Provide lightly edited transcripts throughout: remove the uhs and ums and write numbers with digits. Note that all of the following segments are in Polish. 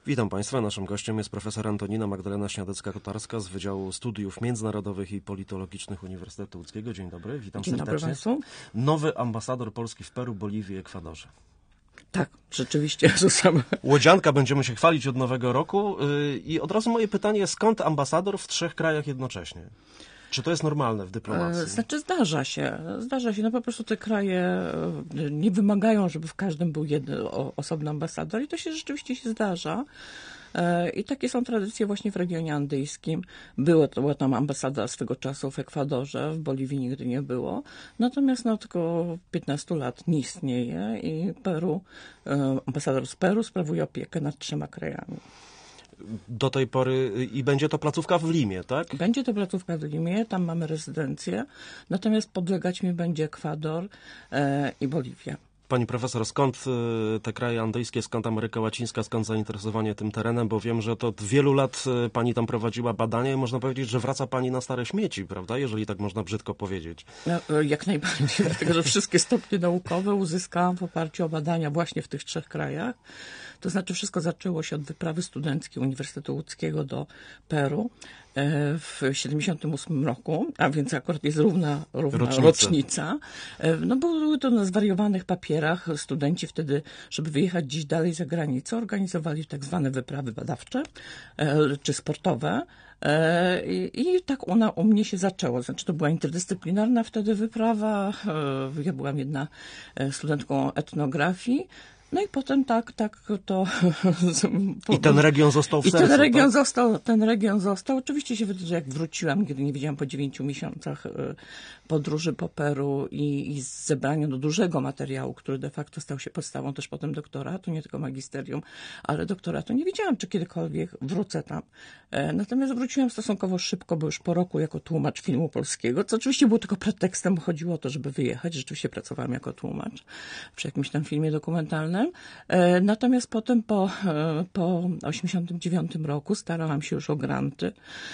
Witam Państwa. Naszym gościem jest profesor Antonina Magdalena Śniadecka-Kotarska z Wydziału Studiów Międzynarodowych i Politologicznych Uniwersytetu Łódzkiego. Dzień dobry, witam Dzień serdecznie. Dobry Państwu. Nowy ambasador Polski w Peru, Boliwii i Ekwadorze. Tak, rzeczywiście. Łodzianka, będziemy się chwalić od nowego roku i od razu moje pytanie, skąd ambasador w 3 krajach jednocześnie? Czy to jest normalne w dyplomacji? Znaczy zdarza się. No po prostu te kraje nie wymagają, żeby w każdym był jeden osobny ambasador i to się rzeczywiście zdarza. I takie są tradycje właśnie w regionie andyjskim. Była tam ambasada swego czasu w Ekwadorze, w Boliwii nigdy nie było. Natomiast tylko 15 lat nie istnieje i ambasador z Peru sprawuje opiekę nad 3 krajami. Do tej pory i będzie to placówka w Limie, tak? Będzie to placówka w Limie, tam mamy rezydencję, natomiast podlegać mi będzie Ekwador i Boliwia. Pani profesor, skąd te kraje andyjskie, skąd Ameryka Łacińska, skąd zainteresowanie tym terenem? Bo wiem, że to od wielu lat pani tam prowadziła badania i można powiedzieć, że wraca pani na stare śmieci, prawda? Jeżeli tak można brzydko powiedzieć. No, jak najbardziej, dlatego że wszystkie stopnie naukowe uzyskałam w oparciu o badania właśnie w tych 3 krajach. To znaczy wszystko zaczęło się od wyprawy studenckiej Uniwersytetu Łódzkiego do Peru w 1978 roku, a więc akurat jest równa rocznica. No były to na zwariowanych papierach. Studenci wtedy, żeby wyjechać gdzieś dalej za granicę, organizowali tak zwane wyprawy badawcze czy sportowe. I tak ona u mnie się zaczęła. Znaczy to była interdyscyplinarna wtedy wyprawa. Ja byłam jedna studentką etnografii. No i potem tak to... I ten region został w sercu, ten region został. Oczywiście się wydaje, że jak wróciłam, kiedy nie wiedziałam po 9 miesiącach podróży po Peru i zebrania do dużego materiału, który de facto stał się podstawą też potem doktoratu, nie tylko magisterium, ale doktoratu. Nie wiedziałam, czy kiedykolwiek wrócę tam. Natomiast wróciłam stosunkowo szybko, bo już po roku jako tłumacz filmu polskiego, co oczywiście było tylko pretekstem, bo chodziło o to, żeby wyjechać. Rzeczywiście pracowałam jako tłumacz przy jakimś tam filmie dokumentalnym. Natomiast potem po 1989 roku starałam się już o granty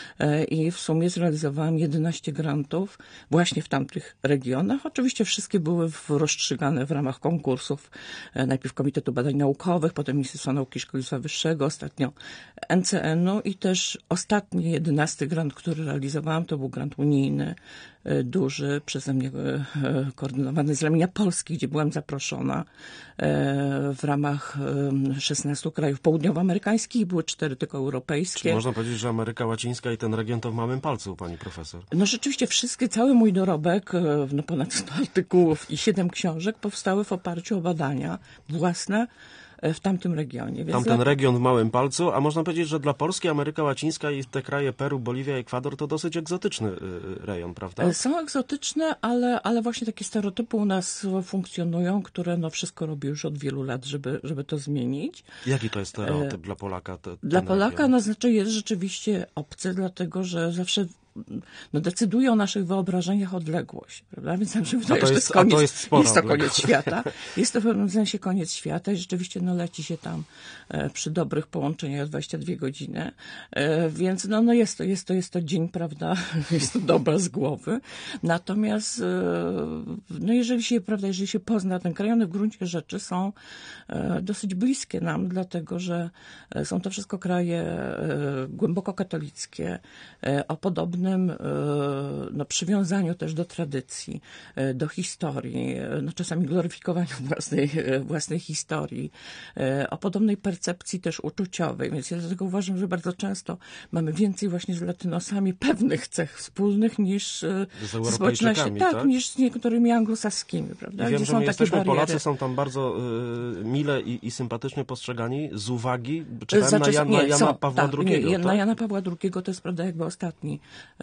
i w sumie zrealizowałam 11 grantów właśnie w tamtych regionach. Oczywiście wszystkie były rozstrzygane w ramach konkursów. Najpierw Komitetu Badań Naukowych, potem Ministerstwa Nauki i Szkolnictwa Wyższego, ostatnio NCN-u i też ostatni 11 grant, który realizowałam, to był grant unijny, duży, przeze mnie koordynowany z ramienia Polski, gdzie byłam zaproszona w ramach 16 krajów południowoamerykańskich, były 4 tylko europejskie. Czyli można powiedzieć, że Ameryka Łacińska i ten region to w małym palcu, pani profesor. No rzeczywiście cały mój dorobek, ponad 100 artykułów i 7 książek powstały w oparciu o badania własne w tamtym regionie. Tamten region w małym palcu, a można powiedzieć, że dla Polski Ameryka Łacińska i te kraje Peru, Boliwia, Ekwador to dosyć egzotyczny rejon, prawda? Są egzotyczne, ale właśnie takie stereotypy u nas funkcjonują, które wszystko robi już od wielu lat, żeby to zmienić. Jaki to jest stereotyp dla Polaka? Dla Polaka znaczy jest rzeczywiście obcy, dlatego że zawsze decyduje o naszych wyobrażeniach odległość, prawda? Więc nam się wydaje, że jest to koniec świata. Jest to w pewnym sensie koniec świata i rzeczywiście leci się tam przy dobrych połączeniach 22 godziny. Więc jest to dzień, prawda? Jest to doba z głowy. Natomiast jeżeli się pozna ten kraj, one w gruncie rzeczy są dosyć bliskie nam, dlatego że są to wszystko kraje głęboko katolickie, o podobnym przywiązaniu też do tradycji, do historii, czasami gloryfikowaniu własnej historii, o podobnej percepcji też uczuciowej. Więc ja dlatego uważam, że bardzo często mamy więcej właśnie z Latynosami pewnych cech wspólnych niż z społecznościami, niż z niektórymi anglosaskimi, prawda? I wiem, że my jesteśmy, Polacy są tam bardzo mile i sympatycznie postrzegani z uwagi, czytałem na Jana Pawła II. Na Jana Pawła II to jest, prawda, jakby ostatni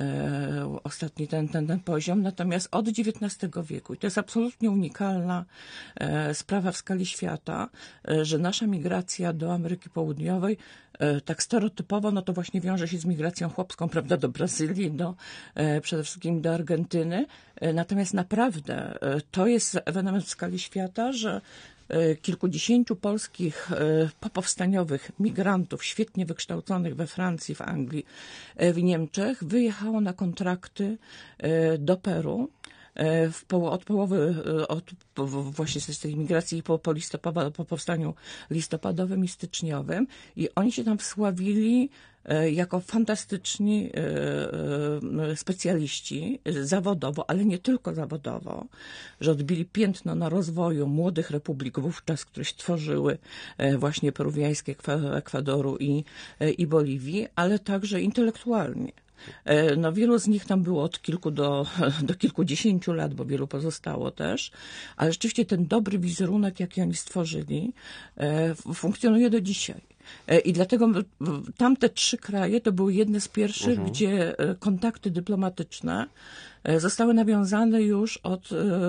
ten poziom, natomiast od XIX wieku, i to jest absolutnie unikalna sprawa w skali świata, że nasza migracja do Ameryki Południowej tak stereotypowo, to właśnie wiąże się z migracją chłopską, prawda, do Brazylii, przede wszystkim do Argentyny. Natomiast naprawdę to jest ewenement w skali świata, że kilkudziesięciu polskich popowstaniowych migrantów, świetnie wykształconych we Francji, w Anglii, w Niemczech, wyjechało na kontrakty do Peru od połowy, właśnie z tej migracji po powstaniu listopadowym i styczniowym, i oni się tam wsławili jako fantastyczni specjaliści zawodowo, ale nie tylko zawodowo, że odbili piętno na rozwoju młodych republik wówczas, które się tworzyły właśnie peruwiańskie Ekwadoru i Boliwii, ale także intelektualnie. No, wielu z nich tam było od kilku do kilkudziesięciu lat, bo wielu pozostało też, ale rzeczywiście ten dobry wizerunek, jaki oni stworzyli, funkcjonuje do dzisiaj. I dlatego tamte 3 kraje to były jedne z pierwszych, gdzie kontakty dyplomatyczne zostały nawiązane już od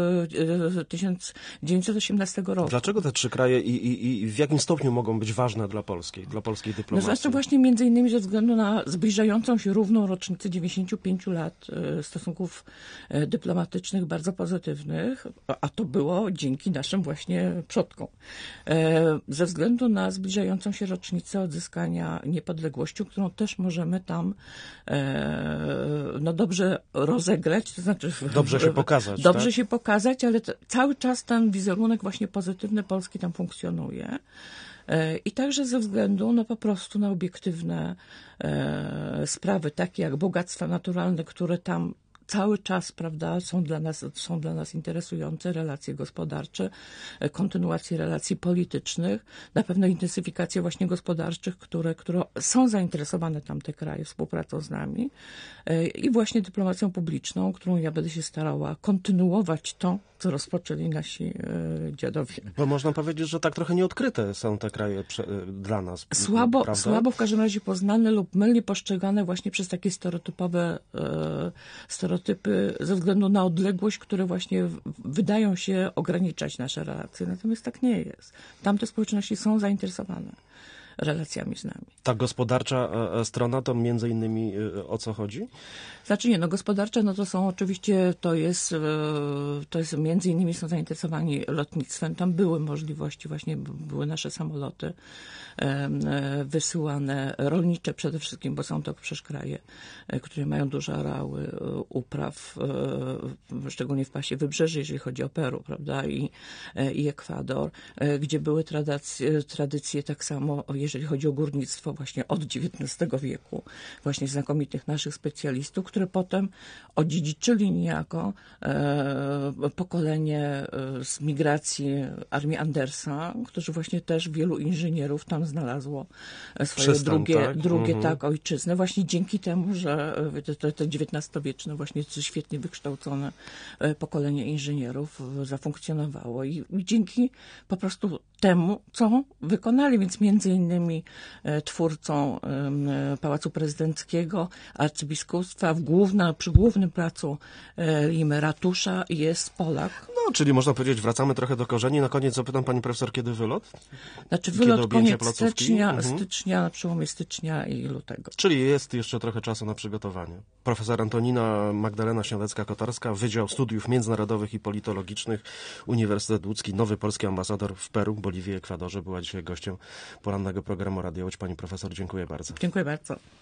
1918 roku. Dlaczego te 3 kraje i w jakim stopniu mogą być ważne dla polskiej dyplomacji? No znaczy właśnie między innymi ze względu na zbliżającą się równą rocznicę 95 lat stosunków dyplomatycznych bardzo pozytywnych, a to było dzięki naszym właśnie przodkom. Ze względu na zbliżającą się rocznicę odzyskania niepodległości, którą też możemy tam dobrze rozegrać, to znaczy dobrze się pokazać. Dobrze tak? się pokazać, ale cały czas ten wizerunek właśnie pozytywny Polski tam funkcjonuje. I także ze względu po prostu na obiektywne sprawy, takie jak bogactwa naturalne, które tam cały czas, prawda, są dla nas interesujące, relacje gospodarcze, kontynuację relacji politycznych, na pewno intensyfikację właśnie gospodarczych, które są zainteresowane tamte kraje współpracą z nami, i właśnie dyplomacją publiczną, którą ja będę się starała kontynuować to, co rozpoczęli nasi dziadowie. Bo można powiedzieć, że tak trochę nieodkryte są te kraje dla nas. Słabo w każdym razie poznane lub mylnie postrzegane właśnie przez takie stereotypowe stereotypy ze względu na odległość, które właśnie wydają się ograniczać nasze relacje. Natomiast tak nie jest. Tamte społeczności są zainteresowane relacjami z nami. Ta gospodarcza strona to między innymi o co chodzi? Znaczy nie, gospodarcze, to są oczywiście, to jest między innymi są zainteresowani lotnictwem. Tam były możliwości, właśnie były nasze samoloty wysyłane, rolnicze przede wszystkim, bo są to przecież kraje, które mają duże areały upraw, szczególnie w pasie wybrzeży, jeżeli chodzi o Peru, prawda, i Ekwador, gdzie były tradycje tak samo, jeżeli chodzi o górnictwo właśnie od XIX wieku, właśnie znakomitych naszych specjalistów, które potem odziedziczyli niejako pokolenie z migracji armii Andersa, którzy właśnie też wielu inżynierów tam znalazło swoje drugie ojczyzny. Właśnie dzięki temu, że te XIX-wieczne, właśnie świetnie wykształcone pokolenie inżynierów zafunkcjonowało i dzięki po prostu temu, co wykonali, więc między innymi twórcą Pałacu Prezydenckiego, arcybiskupstwa przy głównym placu Limy, ratusza, jest Polak. No, czyli można powiedzieć, wracamy trochę do korzeni. Na koniec zapytam pani profesor, kiedy wylot? Znaczy wylot koniec stycznia, na przełomie stycznia i lutego. Czyli jest jeszcze trochę czasu na przygotowanie. Profesor Antonina Magdalena Śniadecka-Kotarska, Wydział Studiów Międzynarodowych i Politologicznych, Uniwersytet Łódzki, nowy polski ambasador w Peru, Boliwii i Ekwadorze, była dzisiaj gościem porannego programu Radio Łódź. Pani profesor, dziękuję bardzo. Dziękuję bardzo.